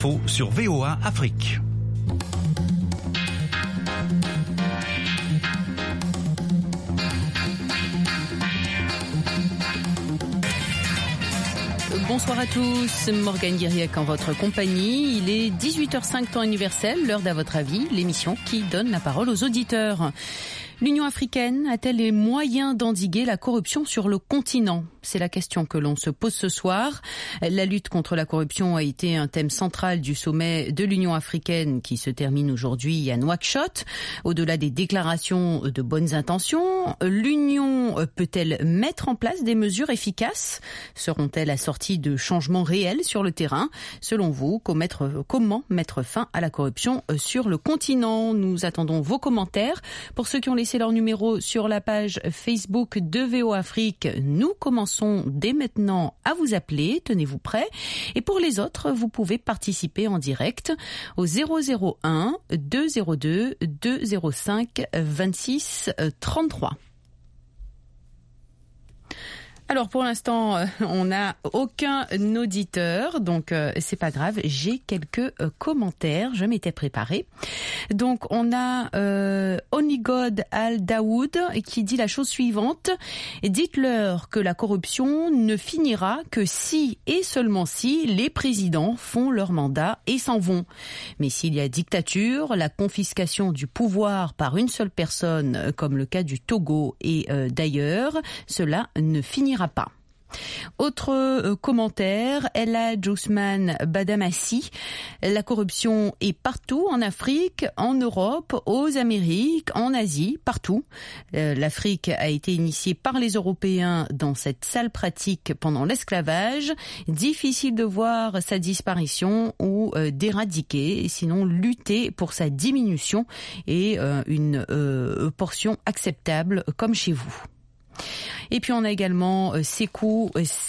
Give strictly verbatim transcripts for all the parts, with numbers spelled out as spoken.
Sur V O A Afrique. Bonsoir à tous, Morgane Guiriec en votre compagnie. Il est dix-huit heures cinq temps universel, l'heure d'À votre avis, l'émission qui donne la parole aux auditeurs. L'Union africaine a-t-elle les moyens d'endiguer la corruption sur le continent ? C'est la question que l'on se pose ce soir. La lutte contre la corruption a été un thème central du sommet de l'Union africaine qui se termine aujourd'hui à Nouakchott. Au-delà des déclarations de bonnes intentions, l'Union peut-elle mettre en place des mesures efficaces ? Seront-elles assorties de changements réels sur le terrain ? Selon vous, comment mettre fin à la corruption sur le continent ? Nous attendons vos commentaires. Pour ceux qui ont laissé leur numéro sur la page Facebook de V O A Afrique, nous commençons dès maintenant à vous appeler, tenez-vous prêts. Et pour les autres, vous pouvez participer en direct au zéro zéro un deux zéro deux deux zéro cinq vingt-six trente-trois. Alors pour l'instant, on n'a aucun auditeur, donc euh, c'est pas grave, j'ai quelques euh, commentaires, je m'étais préparée. Donc on a euh, Onigod Al-Daoud qui dit la chose suivante: dites-leur que la corruption ne finira que si et seulement si les présidents font leur mandat et s'en vont. Mais s'il y a dictature, la confiscation du pouvoir par une seule personne, comme le cas du Togo et euh, d'ailleurs, cela ne finira pas. Autre euh, commentaire, Ella Ousmane Badamassi. La corruption est partout en Afrique, en Europe, aux Amériques, en Asie, partout. Euh, L'Afrique a été initiée par les Européens dans cette sale pratique pendant l'esclavage. Difficile de voir sa disparition ou euh, d'éradiquer, sinon lutter pour sa diminution et euh, une euh, portion acceptable comme chez vous. Et puis on a également Sekou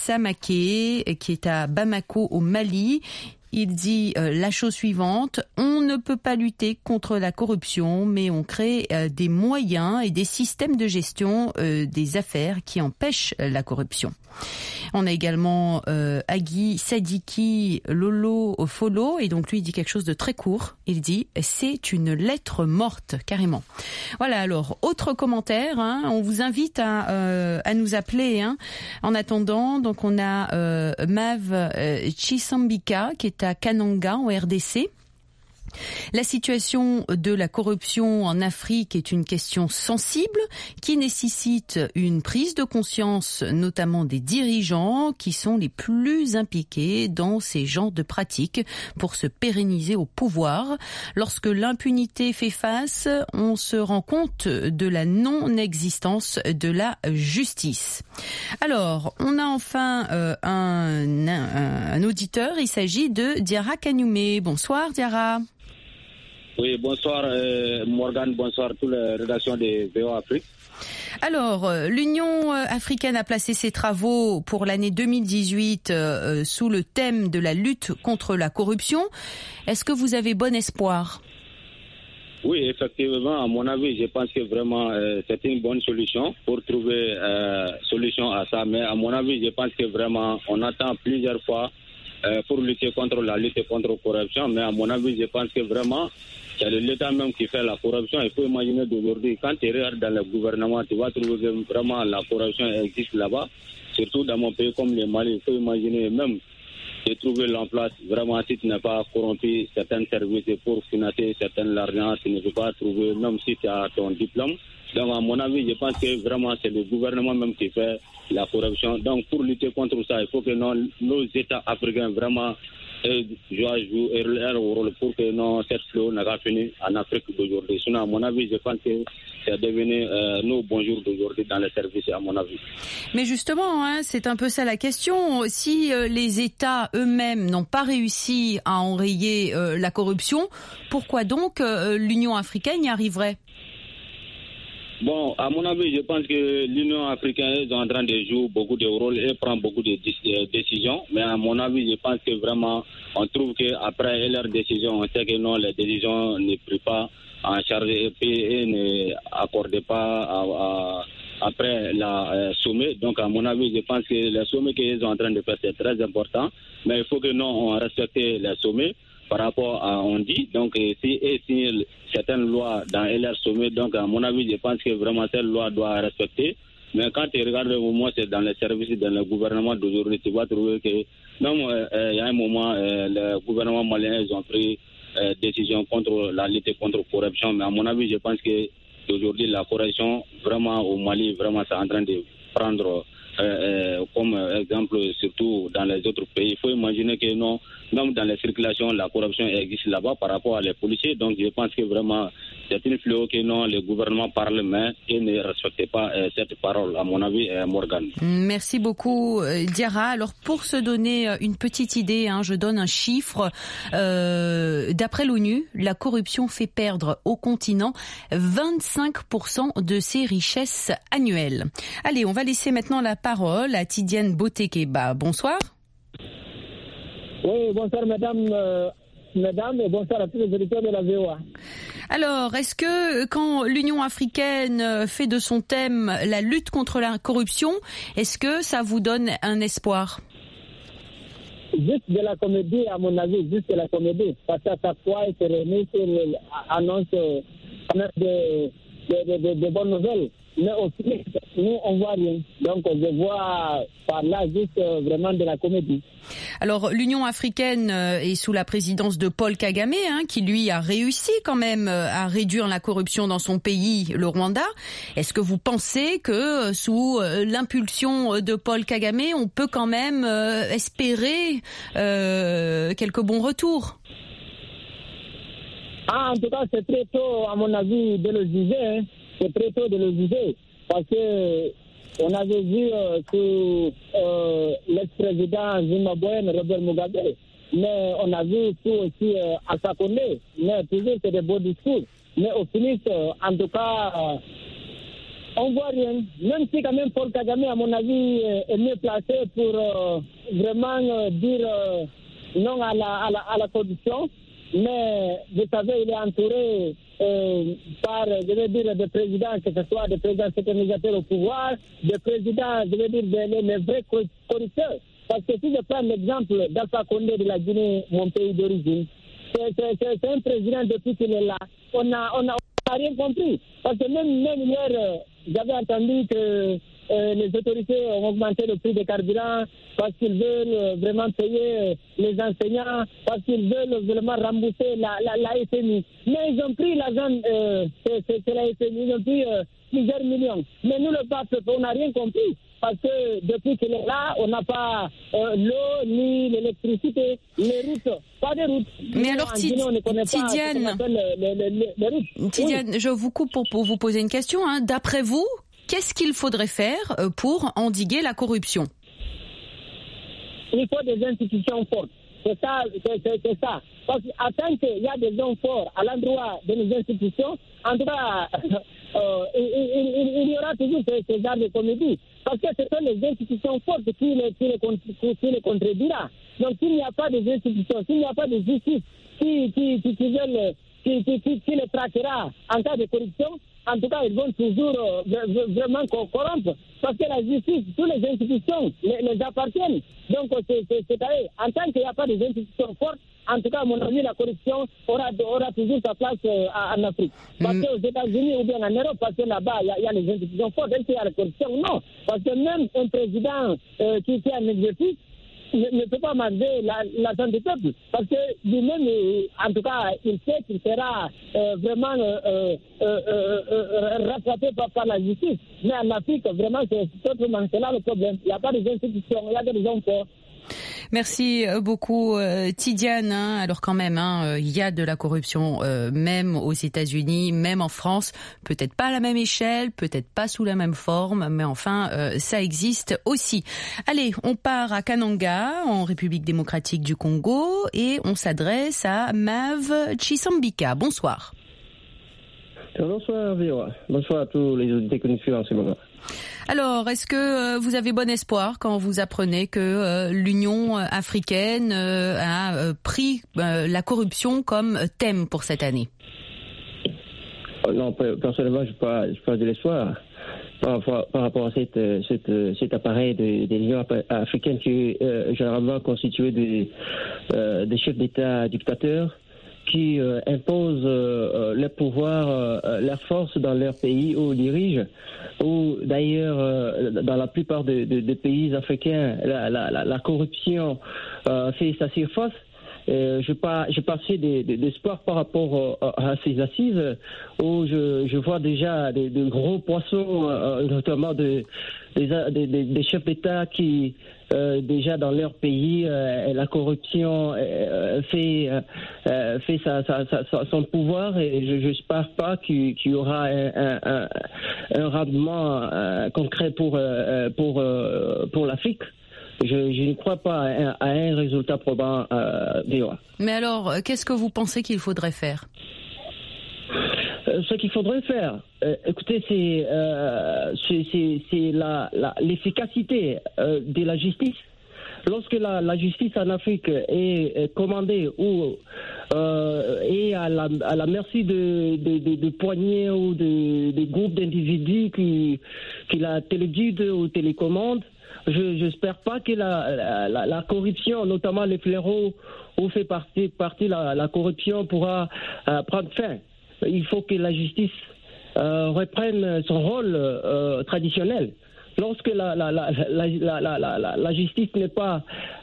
Samaké qui est à Bamako au Mali. Il dit euh, la chose suivante: on ne peut pas lutter contre la corruption, mais on crée euh, des moyens et des systèmes de gestion euh, des affaires qui empêchent euh, la corruption. On a également euh, Agui Sadiki Lolo Folo, et donc lui il dit quelque chose de très court. Il dit c'est une lettre morte, carrément. Voilà, alors autre commentaire, hein, on vous invite à, euh, à nous appeler. Hein. En attendant, donc on a euh, Mav euh, Chisambika qui est à Kananga en R D C. La situation de la corruption en Afrique est une question sensible qui nécessite une prise de conscience, notamment des dirigeants qui sont les plus impliqués dans ces genres de pratiques pour se pérenniser au pouvoir. Lorsque l'impunité fait face, on se rend compte de la non-existence de la justice. Alors, on a enfin euh, un, un, un auditeur, il s'agit de Diarra Kanoumé. Bonsoir Diarra. Oui, bonsoir euh, Morgane, bonsoir toutes les rédactions de V O A Afrique. Alors, euh, l'Union africaine a placé ses travaux pour l'année deux mille dix-huit euh, sous le thème de la lutte contre la corruption. Est-ce que vous avez bon espoir ? Oui, effectivement, à mon avis, je pense que vraiment euh, c'est une bonne solution pour trouver euh, solution à ça. Mais à mon avis, je pense que vraiment on attend plusieurs fois euh, pour lutter contre la lutte contre la corruption. Mais à mon avis, je pense que vraiment c'est l'État même qui fait la corruption. Il faut imaginer d'aujourd'hui, quand tu regardes dans le gouvernement, tu vas trouver que vraiment la corruption existe là-bas. Surtout dans mon pays comme le Mali, il faut imaginer même de trouver l'emploi. Vraiment, si tu n'as pas corrompu certains services pour financer certains argent, tu ne peux pas trouver, même si tu as ton diplôme. Donc, à mon avis, je pense que vraiment c'est le gouvernement même qui fait la corruption. Donc, pour lutter contre ça, il faut que nos, nos États africains vraiment jouer leur rôle pour que non, cette flot n'a pas fini en Afrique d'aujourd'hui. Sinon, à mon avis, je pense que c'est devenu euh, nos bons jours d'aujourd'hui dans les services, à mon avis. Mais justement, hein, c'est un peu ça la question. Si euh, les États eux-mêmes n'ont pas réussi à enrayer euh, la corruption, pourquoi donc euh, l'Union africaine y arriverait ? Bon, à mon avis, je pense que l'Union africaine est en train de jouer beaucoup de rôles et prend beaucoup de décisions. Mais à mon avis, je pense que vraiment, on trouve qu'après leurs décisions, on sait que non, les décisions ne prennent pas en charge et, et ne accordent pas à, à, après la euh, sommet. Donc, à mon avis, je pense que le sommet qu'ils sont en train de faire, c'est très important. Mais il faut que non, on respecte les sommets. par rapport à on dit. Donc, et si et signent certaines lois dans L R Sommet, donc à mon avis, je pense que vraiment cette loi doit respecter. Mais quand tu regardes au moins c'est dans les services, dans le gouvernement d'aujourd'hui, tu vas trouver que même il euh, y a un moment, euh, le gouvernement malien, ils ont pris euh, décision contre la lutte contre la corruption. Mais à mon avis, je pense que aujourd'hui la corruption, vraiment au Mali, vraiment c'est en train de prendre euh, euh, comme exemple, surtout dans les autres pays. Il faut imaginer que non, même dans les circulations, la corruption existe là-bas par rapport à les policiers. Donc je pense que vraiment c'est une fléau que non, le gouvernement parle, mais il ne respecte pas euh, cette parole, à mon avis, euh, Morgan. Merci beaucoup, euh, Diarra. Alors, pour se donner une petite idée, hein, je donne un chiffre. Euh, d'après l'ONU, la corruption fait perdre au continent vingt-cinq pour cent de ses richesses annuelles. Allez, on va laisser maintenant la parole à Tidiane Botekeba. Bonsoir. Oui, bonsoir, madame. Euh... Mesdames, et bonsoir à tous les auditeurs de la V O A. Alors, est-ce que quand l'Union africaine fait de son thème la lutte contre la corruption, est-ce que ça vous donne un espoir? Juste de la comédie, à mon avis, juste de la comédie. Parce qu'à chaque fois, il se réunit, il annonce de, de, de, de, de bonnes nouvelles. Mais au final, nous, on voit rien. Donc, je vois par là juste vraiment de la comédie. Alors, l'Union africaine est sous la présidence de Paul Kagame, hein, qui lui a réussi quand même à réduire la corruption dans son pays, le Rwanda. Est-ce que vous pensez que sous l'impulsion de Paul Kagame, on peut quand même espérer euh, quelques bons retours? Ah, en tout cas, c'est très tôt, à mon avis, de le juger. Hein. C'est très tôt de le juger. Parce que on avait vu euh, sous euh, l'ex-président zimbabwéen Robert Mugabe, mais on a vu tout aussi euh, Alpha Condé. Mais toujours, c'est des beaux discours. Mais au final, euh, en tout cas, euh, on voit rien. Même si quand même Paul Kagame, à mon avis, est mieux placé pour euh, vraiment euh, dire euh, non à la, à, la, à la corruption. Mais vous savez, il est entouré euh, par, je veux dire, des présidents, que ce soit des présidents sécurisateurs au pouvoir, des présidents, je veux dire, des, les vrais corrupteurs. Parce que si je prends l'exemple d'Alpha Condé de la Guinée, mon pays d'origine, c'est, c'est, c'est, c'est un président depuis qu'il est là. On n'a on a, on a rien compris. Parce que même, même hier, euh, j'avais entendu que Euh, les autorités ont augmenté le prix des carburants parce qu'ils veulent euh, vraiment payer les enseignants, parce qu'ils veulent vraiment rembourser la, la, la F M I. Mais ils ont pris l'argent, euh, c'est, c'est, c'est la F M I, ils ont pris euh, plusieurs millions. Mais nous, le peuple, on n'a rien compris. Parce que depuis qu'il est là, on n'a pas euh, l'eau, ni l'électricité, les routes, pas de routes. Mais alors, Tid- on ne connaît Tidiane, pas les, les, les, les routes. Tidiane, oui. Je vous coupe pour, pour vous poser une question. Hein. D'après vous, qu'est-ce qu'il faudrait faire pour endiguer la corruption? Il faut des institutions fortes. C'est ça, c'est, c'est, c'est ça. Parce qu'à tant qu'il y a des hommes forts à l'endroit de nos institutions, en tout cas, euh, il, il, il y aura toujours ce, ce genre de comédie. Parce que ce sont les institutions fortes qui les, qui les, qui les contredira. Donc s'il n'y a pas des institutions, s'il n'y a pas de justice qui, qui, qui, qui, veulent, qui, qui, qui, qui les traquera en cas de corruption, en tout cas, ils vont toujours euh, vraiment corrompre. Parce que la justice, toutes les institutions les, les appartiennent. Donc, c'est, c'est, c'est à eux. En tant qu'il n'y a pas des institutions fortes, en tout cas, à mon avis, la corruption aura, aura toujours sa place euh, en Afrique. Parce mm. qu'aux États-Unis ou bien en Europe, parce que là-bas, il y, y a les institutions fortes. Est-ce qu'il y a la corruption? Non. Parce que même un président euh, qui fait un exercice ne, ne peut pas manger l'argent du peuple. Parce que lui-même, en tout cas, il sait qu'il sera euh, vraiment euh, euh, euh, euh, rattrapé par, par la justice. Mais en Afrique, vraiment, c'est, c'est là le problème. Il n'y a pas des institutions, il y a des hommes forts. Merci beaucoup euh, Tidiane. Hein. Alors quand même, hein, il y a de la corruption euh, même aux États-Unis, même en France. Peut-être pas à la même échelle, peut-être pas sous la même forme, mais enfin, euh, ça existe aussi. Allez, on part à Kananga, en République démocratique du Congo, et on s'adresse à Mav Chisambika. Bonsoir. Bonsoir Véro. Bonsoir à tous les auditeurs que nous suivent en ce moment. Alors, est-ce que euh, vous avez bon espoir quand vous apprenez que euh, l'Union africaine euh, a euh, pris euh, la corruption comme thème pour cette année? Non, personnellement, je n'ai pas, pas de l'espoir. par, par, par rapport à cette, cette, cet appareil de, de l'Union africaine qui est euh, généralement constitué de, euh, des chefs d'État dictateurs qui euh, imposent euh, leur pouvoir, euh, leur force dans leur pays où ils dirigent, ou d'ailleurs euh, dans la plupart des de, de pays africains, la, la, la, la corruption euh, fait sa surface. Euh, je pas, j'ai passé des, des, d'espoir par rapport euh, à ces assises où je, je vois déjà des, des gros poissons, euh, notamment de, des, des, des chefs d'État qui euh, déjà dans leur pays euh, la corruption euh, fait euh, fait sa, sa, sa, son pouvoir, et je n'espère pas qu'il, qu'il y aura un, un, un rendement euh, concret pour euh, pour euh, pour l'Afrique. Je, je ne crois pas à un, à un résultat probant euh, V O A. Mais alors, qu'est-ce que vous pensez qu'il faudrait faire ? euh, Ce qu'il faudrait faire, euh, écoutez, c'est, euh, c'est, c'est, c'est la, la, l'efficacité euh, de la justice. Lorsque la, la justice en Afrique est, est commandée ou euh, est à la, à la merci de, de, de, de poignées ou de, de groupes d'individus qui, qui la téléguident ou télécommandent, je j'espère pas que la, la, la corruption, notamment les fléaux où fait partie, partie la, la corruption, pourra euh, prendre fin. Il faut que la justice euh, reprenne son rôle euh, traditionnel. Lorsque la, la, la, la, la, la, la, la justice n'est pas,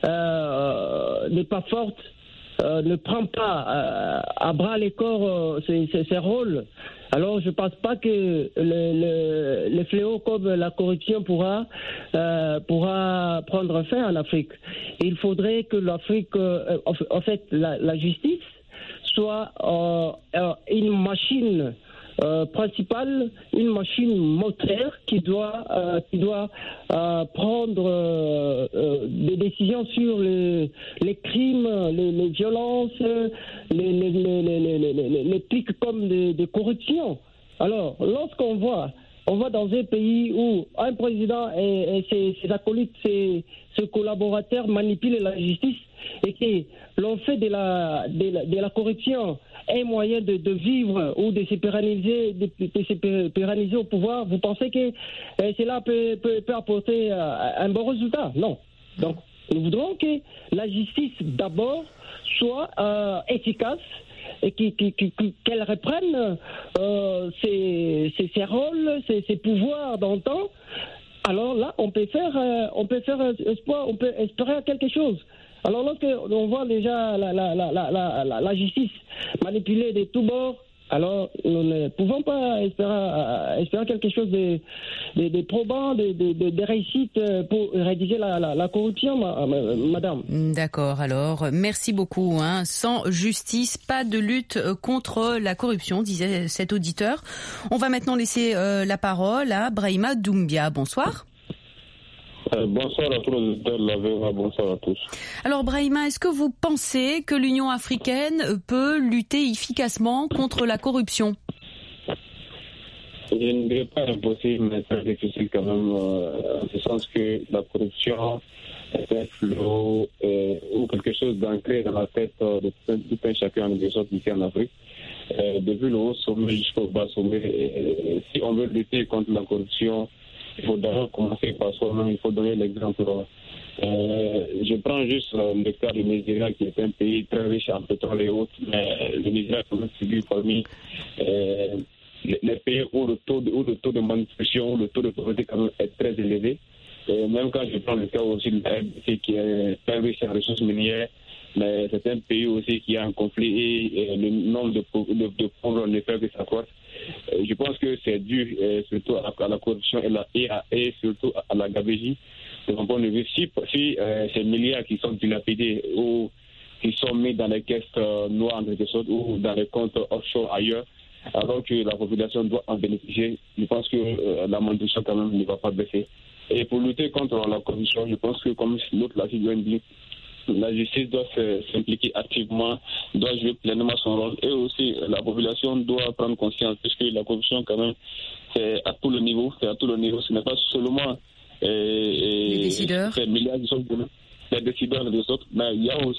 euh, n'est pas forte, euh, ne prend pas euh, à bras les corps euh, ses, ses, ses rôles, alors je ne pense pas que le, le, les fléaux comme la corruption pourra, euh, pourra prendre fin en Afrique. Il faudrait que l'Afrique, euh, en fait, la, la justice soit euh, une machine Euh, principale, une machine motrice qui doit, euh, qui doit euh, prendre euh, euh, des décisions sur les, les crimes, les, les violences, les, les, les, les, les, les, les pics comme de, de corruption. Alors, lorsqu'on voit, on voit dans un pays où un président et, et ses, ses acolytes, ses, ses collaborateurs manipulent la justice et que l'on fait de la, de la, de la corruption un moyen de, de vivre ou de se pérenniser, de, de se pérenniser au pouvoir, vous pensez que euh, cela peut, peut, peut apporter euh, un bon résultat? Non. Donc, nous voudrons que la justice, d'abord, soit euh, efficace et qui, qui, qui, qu'elle reprenne euh, ses, ses, ses rôles, ses, ses pouvoirs d'antan. Alors là, on peut faire, euh, on peut faire espoir, on peut espérer quelque chose. Alors lorsque on voit déjà la, la, la, la, la, la justice manipulée de tous bords, alors nous ne pouvons pas espérer, espérer quelque chose de, de, de probant, de, de, de réussite pour rédiger la, la, la corruption, madame. D'accord, alors merci beaucoup. Hein. Sans justice, pas de lutte contre la corruption, disait cet auditeur. On va maintenant laisser euh, la parole à Brahima Doumbia. Bonsoir. Euh, bonsoir à tous les auditeurs de la V O A, bonsoir à tous. Alors Brahima, est-ce que vous pensez que l'Union africaine peut lutter efficacement contre la corruption ? Je ne dirais pas impossible, mais très difficile quand même, euh, en ce sens que la corruption est un flot euh, ou quelque chose d'ancré dans la tête euh, de tout un chacun des autres ici en Afrique. Euh, depuis le haut sommet jusqu'au bas sommet, euh, si on veut lutter contre la corruption, il faut d'abord commencer par soi-même, il faut donner l'exemple. Euh, je prends juste euh, le cas du Nigeria, qui est un pays très riche en pétrole et autres, mais le Nigeria quand même figure parmi euh, les, les pays où le taux de, où le taux de manipulation, le taux de pauvreté quand même est très élevé. Et même quand je prends le cas aussi de la R D C, qui est très riche en ressources minières, mais c'est un pays aussi qui a un conflit et, et le nombre de, de, de pauvres ne fait que s'accroître. Je pense que c'est dû euh, surtout à, à la corruption et, la, et, à, et surtout à la gabegie. De mon point de vue, si, si euh, ces milliards qui sont dilapidés ou qui sont mis dans les caisses euh, noires en quelque sorte ou dans les comptes offshore ailleurs, alors que la population doit en bénéficier, je pense que euh, la manipulation quand même ne va pas baisser. Et pour lutter contre la corruption, je pense que comme l'autre l'a dit, la justice doit s'impliquer activement, doit jouer pleinement son rôle, et aussi la population doit prendre conscience, puisque la corruption quand même c'est à tout le niveau, c'est à tout le niveau, ce n'est pas seulement euh, les décideurs, les milliards qui sont les décideurs des autres, mais il y a aussi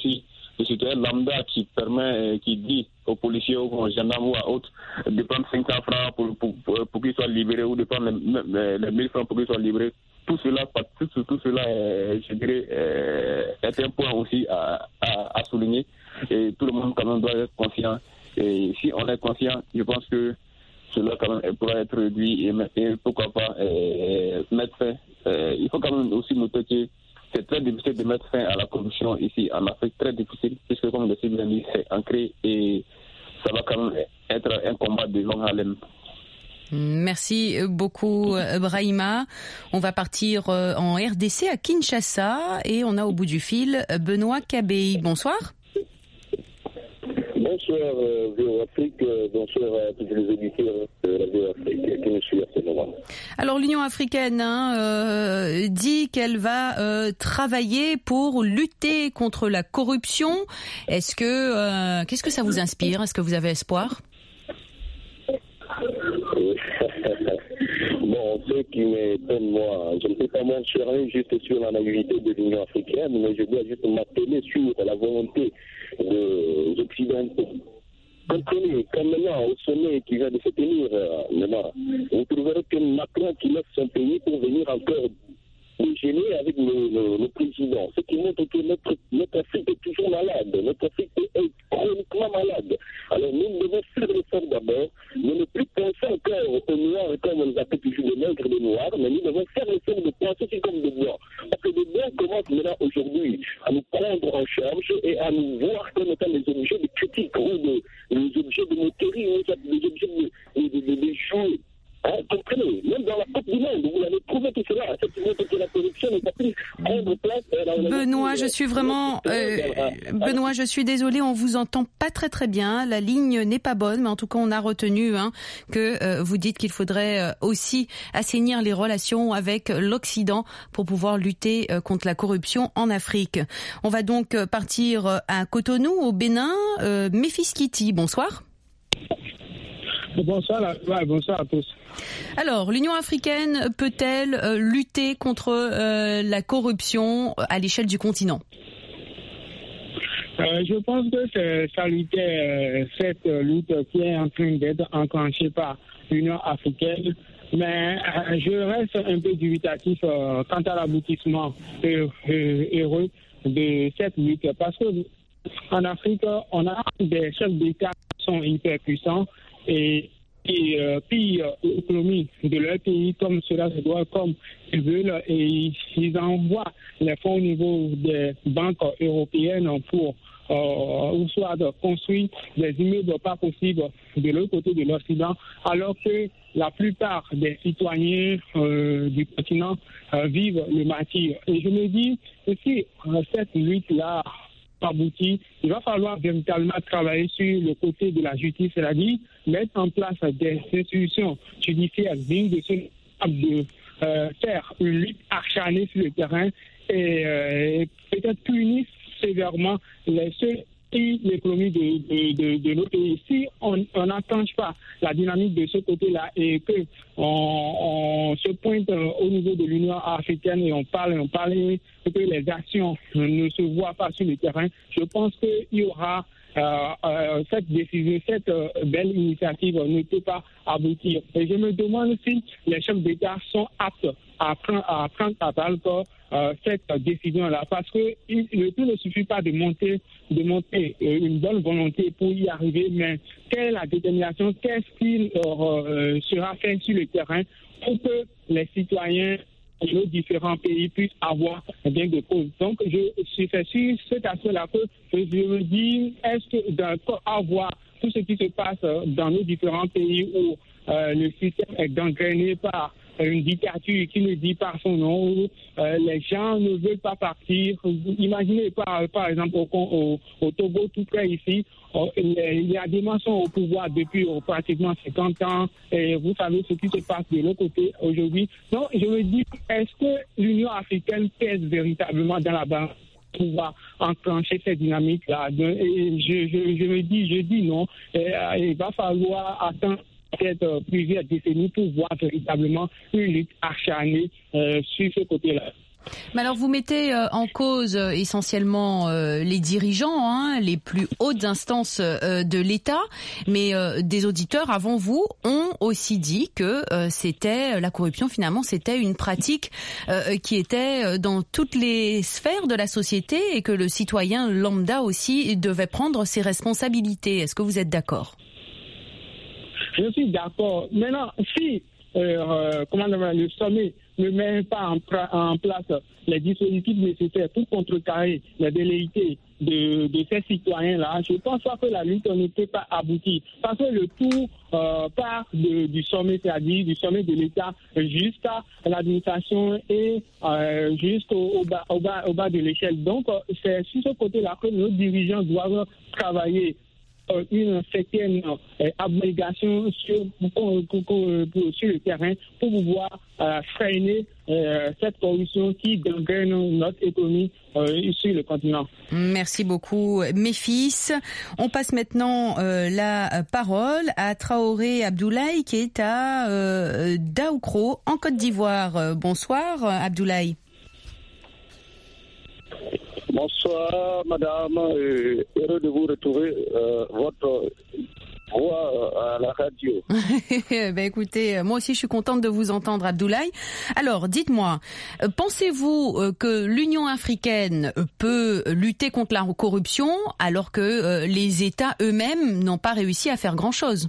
le citoyen lambda qui permet, qui dit aux policiers, aux gendarmes ou à autres de prendre cinq cents francs pour, pour, pour, pour qu'ils soient libérés ou de prendre les, les mille francs pour qu'ils soient libérés. Tout cela, tout, tout cela est, je dirais, est un point aussi à, à, à souligner. Et tout le monde quand même doit être conscient. Et si on est conscient, je pense que cela quand même pourra être réduit et, et pourquoi pas et, mettre fin. Et, il faut quand même aussi noter que c'est très difficile de mettre fin à la corruption ici en Afrique, très difficile, puisque comme le C B N dit, c'est ancré et ça va quand même être un combat de longue haleine. Merci beaucoup Brahima. On va partir en R D C à Kinshasa et on a au bout du fil Benoît Kabey. Bonsoir. Bonsoir euh, V O Afrique, euh, bonsoir à tous les auditeurs de la V O Afrique qui me suivent à ce moment. Alors l'Union africaine hein, euh, dit qu'elle va euh, travailler pour lutter contre la corruption. Est-ce que euh, qu'est-ce que ça vous inspire? Est-ce que vous avez espoir? Bon, ce qui m'étonne, moi, je ne peux pas m'enchaîner juste sur la naïveté de l'Union africaine, mais je dois juste m'atteler sur la volonté des Occidentaux. Comprenez, comme maintenant, au sommet qui vient de se tenir, euh, maintenant, vous trouverez que Macron qui laisse son pays pour venir encore déjeuner avec le, le, le président. Ce qui montre que notre, notre Afrique est toujours malade. Notre Afrique est chroniquement malade. Alors nous devons faire l'effort d'abord, nous ne plus penser encore aux Noirs comme on les appelle toujours des nègres des Noirs, mais nous devons faire l'effort de penser aussi comme des Blancs. Parce que les Blancs commencent maintenant aujourd'hui à nous prendre en charge et à nous voir comme étant des objets de critique ou des, des objets de moquerie ou des objets de, de, de, de, de jouets. Hein, comprenez, même dans la Coupe du Monde, vous avez trouvé tout cela. Cette montre que la corruption n'est pas plus prendre place. Benoît, je suis vraiment, euh, Benoît, je suis désolée, on vous entend pas très très bien. La ligne n'est pas bonne, mais en tout cas, on a retenu hein, que euh, vous dites qu'il faudrait euh, aussi assainir les relations avec l'Occident pour pouvoir lutter euh, contre la corruption en Afrique. On va donc partir à Cotonou, au Bénin. Euh, Memphis Kitty, bonsoir. Bonsoir, ouais, bonsoir à tous. Alors, l'Union africaine peut-elle euh, lutter contre euh, la corruption à l'échelle du continent? euh, Je pense que c'est salutaire euh, cette lutte qui est en train d'être enclenchée par l'Union africaine, mais euh, je reste un peu dubitatif euh, quant à l'aboutissement euh, euh, heureux de cette lutte, parce que en Afrique, on a des chefs d'État qui sont hyper puissants et qui euh, pillent l'économie de leur pays comme cela se doit, comme ils veulent, et ils envoient les fonds au niveau des banques européennes pour euh, ou soit de construire des immeubles pas possibles de l'autre côté de l'Occident, alors que la plupart des citoyens euh, du continent euh, vivent le martyre. Et je me dis que si euh, cette lutte-là abouti, il va falloir véritablement travailler sur le côté de la justice, c'est-à-dire mettre en place des institutions judiciaires dignes de ce de euh, faire une lutte acharnée sur le terrain et euh, peut-être punir sévèrement les seuls pays, l'économie de, de, de, de nos pays. Si on n'enclenche pas la dynamique de ce côté-là et que on, on se pointe au niveau de l'Union africaine et on parle et on parle et que les actions ne se voient pas sur le terrain, je pense qu'il y aura euh, euh, cette décision, cette euh, belle initiative ne peut pas aboutir. Et je me demande si les chefs d'État sont aptes à prendre à, prendre à bras le corps euh, cette décision-là, parce que il, le tout ne suffit pas de monter, de monter euh, une bonne volonté pour y arriver, mais quelle est la détermination, qu'est-ce qu'il euh, sera fait sur le terrain pour que les citoyens de nos différents pays puissent avoir gain de cause. Donc, je suis fait sur cet aspect-là que je me dis, est-ce que d'avoir tout ce qui se passe dans nos différents pays où euh, le système est gangréné par une dictature qui ne dit pas son nom, où euh, les gens ne veulent pas partir. Imaginez par, par exemple au, au, au Togo, tout près ici, euh, il y a des maçons au pouvoir depuis euh, pratiquement cinquante ans, et vous savez ce qui se passe de l'autre côté aujourd'hui. Donc je me dis, est-ce que l'Union africaine pèse véritablement dans la balance pour pouvoir enclencher cette dynamique-là? Et je, je, je me dis, je dis non, et, euh, il va falloir attendre peut-être plusieurs décennies pour voir véritablement une lutte acharnée euh, sur ce côté-là. Mais alors vous mettez euh, en cause euh, essentiellement euh, les dirigeants, hein, les plus hautes instances euh, de l'État, mais euh, des auditeurs avant vous ont aussi dit que euh, c'était la corruption, finalement c'était une pratique euh, qui était dans toutes les sphères de la société et que le citoyen lambda aussi devait prendre ses responsabilités. Est-ce que vous êtes d'accord? Je suis d'accord. Maintenant, si euh, euh, comment dire, le sommet ne met pas en, pra- en place les dispositifs nécessaires pour contrecarrer les velléités de, de ces citoyens-là, je pense pas que la lutte ne peut pas aboutir. Parce que le tout euh, part de, du sommet, c'est-à-dire du sommet de l'État jusqu'à l'administration et euh, jusqu'au au bas, au bas, au bas de l'échelle. Donc, euh, c'est sur ce côté-là que nos dirigeants doivent travailler une certaine euh, abnégation sur, pour, pour, pour, pour, sur le terrain pour pouvoir euh, freiner euh, cette corruption qui gangrène notre économie euh, sur le continent. Merci beaucoup, mes fils. On passe maintenant euh, la parole à Traoré Abdoulaye qui est à euh, Daoukro en Côte d'Ivoire. Euh, bonsoir Abdoulaye. Bonsoir, madame. Euh, heureux de vous retrouver. Euh, votre voix à la radio. ben écoutez, moi aussi je suis contente de vous entendre, Abdoulaye. Alors, dites-moi, pensez-vous que l'Union africaine peut lutter contre la corruption alors que les États eux-mêmes n'ont pas réussi à faire grand-chose?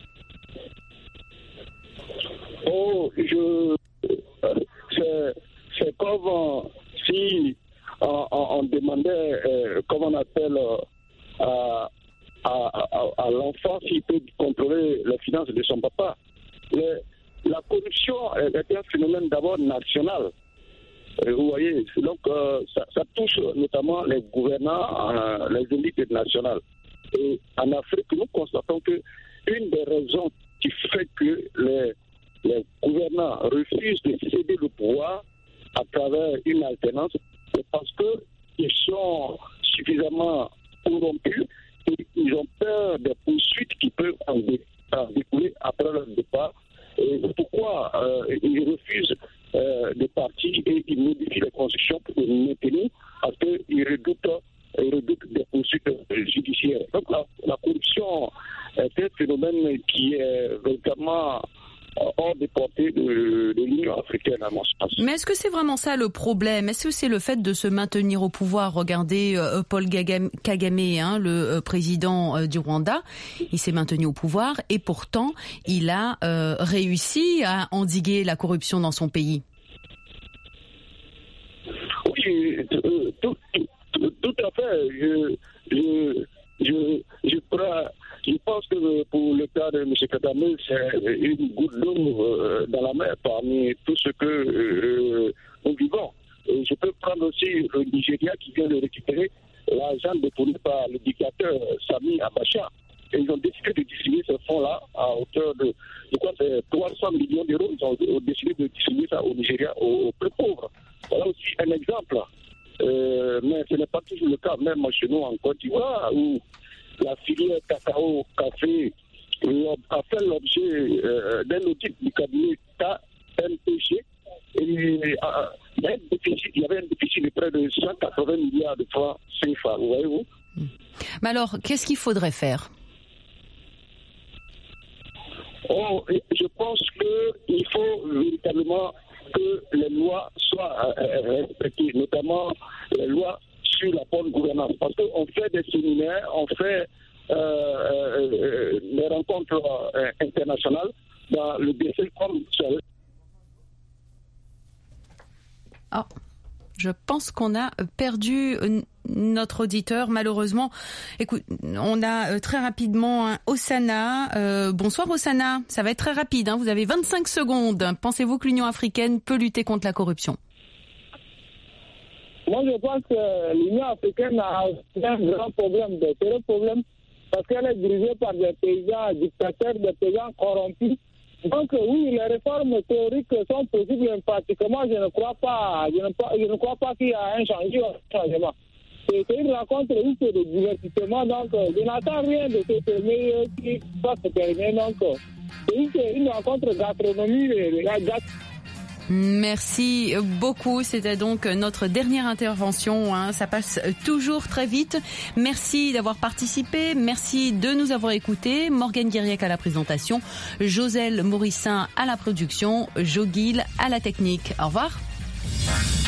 Oh, je... C'est, c'est comme si... On, on demandait, euh, comment on appelle, euh, à, à, à, à l'enfant s'il peut contrôler les finances de son papa. Le, la corruption est un phénomène d'abord national. Euh, vous voyez, donc euh, ça, ça touche notamment les gouvernants, euh, les élites nationales. Et en Afrique, nous constatons que une des raisons qui fait que les, les gouvernants refusent de céder le pouvoir à travers une alternance, c'est parce qu'ils sont suffisamment corrompus et ils ont peur des poursuites qui peuvent en découler après leur départ. Et pourquoi euh, ils refusent euh, de partir et ils modifient les constitutions pour les maintenir? Parce qu'ils redoutent, ils redoutent des poursuites judiciaires. Donc la, la corruption est un phénomène qui est véritablement hors des portées de, de l'Union africaine, à mon sens. Mais est-ce que c'est vraiment ça le problème? Est-ce que c'est le fait de se maintenir au pouvoir? Regardez euh, Paul Kagame, hein, le euh, président euh, du Rwanda, il s'est maintenu au pouvoir et pourtant il a euh, réussi à endiguer la corruption dans son pays. Oui, tout, tout, tout, tout à fait. Je, je, je, je crois... Je pense que pour le cas de M. Kagame, c'est une goutte d'eau dans la mer parmi tout ce que euh, nous vivons. Et je peux prendre aussi le Nigeria qui vient de récupérer l'argent détourné par le dictateur Sami Abacha. Et ils ont décidé de distribuer ce fonds-là à hauteur de, je crois, c'est trois cents millions d'euros. Ils ont décidé de distribuer ça au Nigeria, aux plus pauvres. Voilà aussi un exemple. Euh, mais ce n'est pas toujours le cas, même chez nous en Côte d'Ivoire, où la filière cacao, café a fait l'objet euh, d'un audit du cabinet K M P G. Et euh, il, y a un déficit, il y avait un déficit de près de cent quatre-vingts milliards de francs C F A, vous voyez-vous? Mais alors, qu'est-ce qu'il faudrait faire? Oh, je pense qu'il faut véritablement que les lois soient euh, respectées, notamment les lois sur la bonne gouvernance. Parce qu'on fait des séminaires, on fait euh, euh, des rencontres euh, internationales dans le décès comme ça. Oh, je pense qu'on a perdu notre auditeur, malheureusement. Écoute, on a très rapidement un Osana. Euh, bonsoir Osana, ça va être très rapide, hein. Vous avez vingt-cinq secondes. Pensez-vous que l'Union africaine peut lutter contre la corruption? Moi, je pense que l'Union africaine a un grand problème, de sérieux problème, parce qu'elle est dirigée par des paysans dictateurs, des paysans corrompus. Donc, oui, les réformes théoriques sont possibles, mais pratiquement, je ne crois pas, je ne, je ne crois pas qu'il y a un changement. C'est une rencontre juste de divertissement, donc je n'attends rien de ce premier qui va se terminer. Donc, c'est juste une rencontre gastronomie. Merci beaucoup. C'était donc notre dernière intervention. Hein. Ça passe toujours très vite. Merci d'avoir participé. Merci de nous avoir écoutés. Morgane Guiriec à la présentation, Joselle Morissin à la production, Jo Guil à la technique. Au revoir.